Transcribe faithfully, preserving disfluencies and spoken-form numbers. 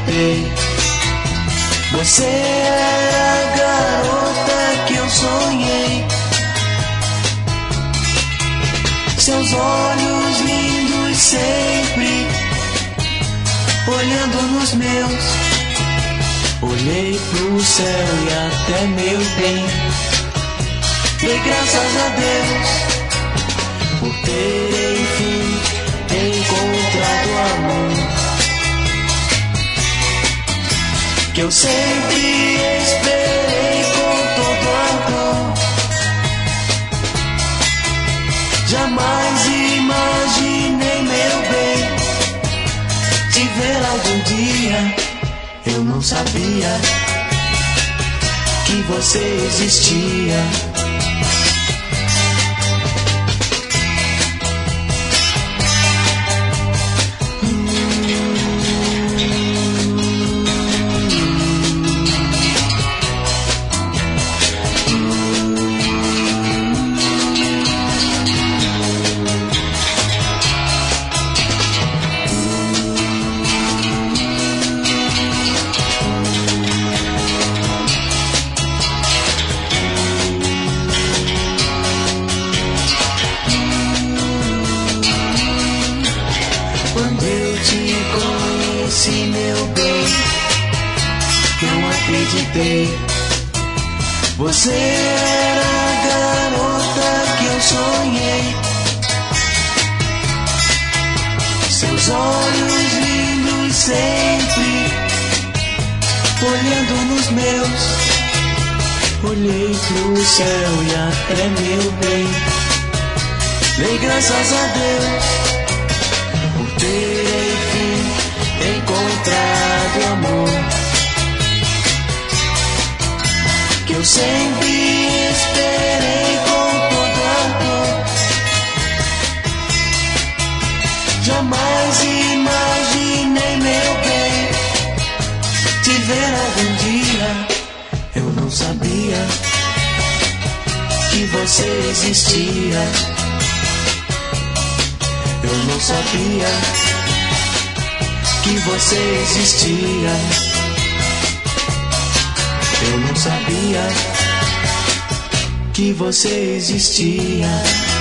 acreditei. Você era a garota que eu sonhei. Seus olhos lindos sempre olhando nos meus. Olhei pro céu e até meu bem. Dei graças a Deus por ter enfim encontrado amor que eu sempre esperei com todo ardor. Jamais imaginei, meu bem, te ver algum dia. Eu não sabia que você existia. Quando eu te conheci, meu bem, não acreditei. Você era a garota que eu sonhei. Seus olhos lindos sempre olhando nos meus. Olhei pro céu e até meu bem. Dei graças a Deus por ter enfim encontrado amor que eu sempre esperei com todo ardor. Jamais imaginei, meu bem, te ver algum dia. Eu não sabia que você existia. Eu não sabia que você existia. Eu não sabia que você existia.